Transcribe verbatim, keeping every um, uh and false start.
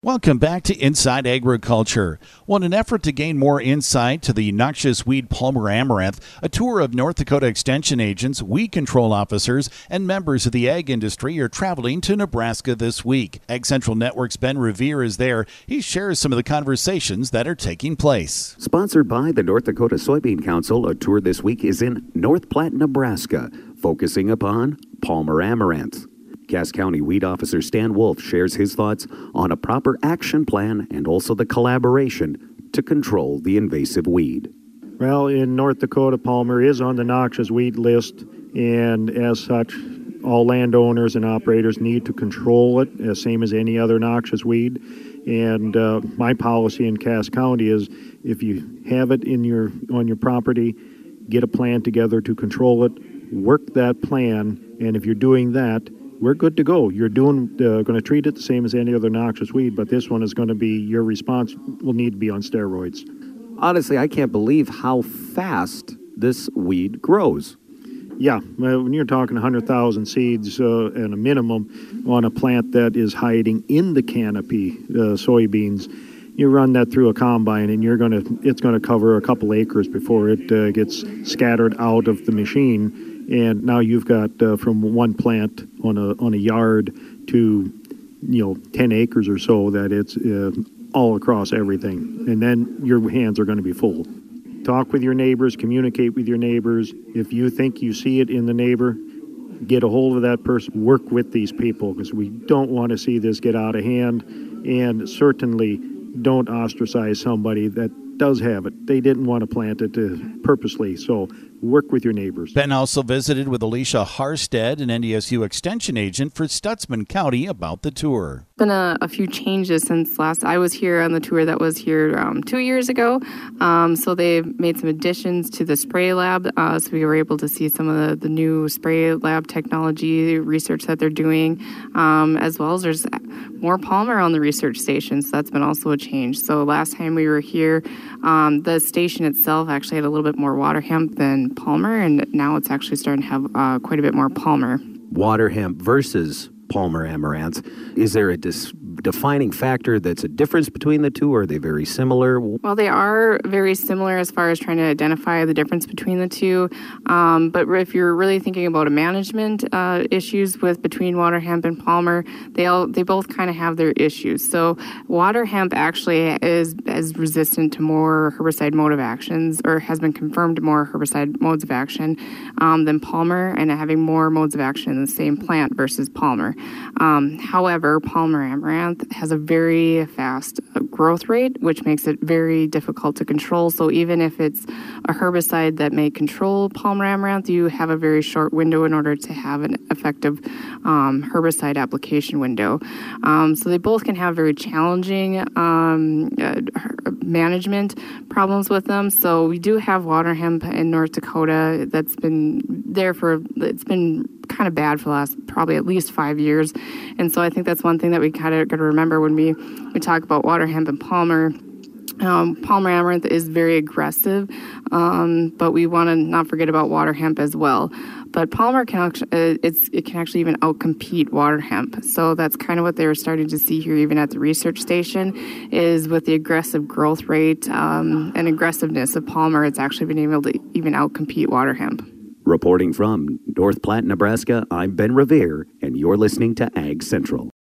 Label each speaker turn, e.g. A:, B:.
A: Welcome back to Inside Agriculture. Well, in an effort to gain more insight to the noxious weed Palmer amaranth, a tour of North Dakota Extension agents, weed control officers, and members of the ag industry are traveling to Nebraska this week. Ag Central Network's Ben Revere is there. He shares some of the conversations that are taking place.
B: Sponsored by the North Dakota Soybean Council, a tour this week is in North Platte, Nebraska, focusing upon Palmer amaranth. Cass County Weed Officer Stan Wolf shares his thoughts on a proper action plan and also the collaboration to control the invasive weed.
C: Well, in North Dakota, Palmer is on the noxious weed list, and as such, all landowners and operators need to control it, as same as any other noxious weed. And uh, my policy in Cass County is if you have it in your on your property, get a plan together to control it, work that plan, and if you're doing that, we're good to go. You're doing, uh, going to treat it the same as any other noxious weed, but this one is going to be, your response will need to be on steroids.
B: Honestly, I can't believe how fast this weed grows.
C: Yeah, when you're talking one hundred thousand seeds uh, and a minimum on a plant that is hiding in the canopy, uh, soybeans, you run that through a combine and you're going to, it's going to cover a couple acres before it uh, gets scattered out of the machine. And now you've got uh, from one plant on a on a yard to, you know, ten acres or so that it's uh, all across everything. And then your hands are going to be full. Talk with your neighbors, communicate with your neighbors. If you think you see it in the neighbor, get a hold of that person, work with these people, because we don't want to see this get out of hand. And certainly don't ostracize somebody that does have it. They didn't want to plant it uh, purposely, so work with your neighbors.
A: Ben also visited with Alicia Harstead, an N D S U extension agent for Stutsman County, about the tour.
D: Been a, a few changes since last I was here on the tour that was here um, two years ago. Um, so they've made some additions to the spray lab, uh, so we were able to see some of the, the new spray lab technology research that they're doing, um, as well as there's more Palmer on the research station, so that's been also a change. So last time we were here, um, the station itself actually had a little bit more water hemp than Palmer, and now it's actually starting to have uh, quite a bit more Palmer.
B: Water hemp versus Palmer amaranth. Is there a dis- defining factor that's a difference between the two, or are they very similar?
D: Well, they are very similar as far as trying to identify the difference between the two. Um, but if you're really thinking about a management uh, issues with between water hemp and Palmer, they all they both kind of have their issues. So water hemp actually is is resistant to more herbicide mode of actions, or has been confirmed more herbicide modes of action um, than Palmer, and having more modes of action in the same plant versus Palmer. Um, however, Palmer amaranth has a very fast growth rate, which makes it very difficult to control. So even if it's a herbicide that may control Palmer amaranth, you have a very short window in order to have an effective um, herbicide application window. Um, so they both can have very challenging um, uh, management problems with them. So we do have water hemp in North Dakota that's been there for, it's been kind of bad for the last probably at least five years. And so I think that's one thing that we kind of got to remember when we, we talk about water hemp and Palmer. Um, Palmer amaranth is very aggressive, um, but we want to not forget about water hemp as well. But Palmer can actually, uh, it's, it can actually even outcompete water hemp. So that's kind of what they were starting to see here, even at the research station, is with the aggressive growth rate um, and aggressiveness of Palmer, it's actually been able to even outcompete water hemp.
B: Reporting from North Platte, Nebraska, I'm Ben Revere, and you're listening to Ag Central.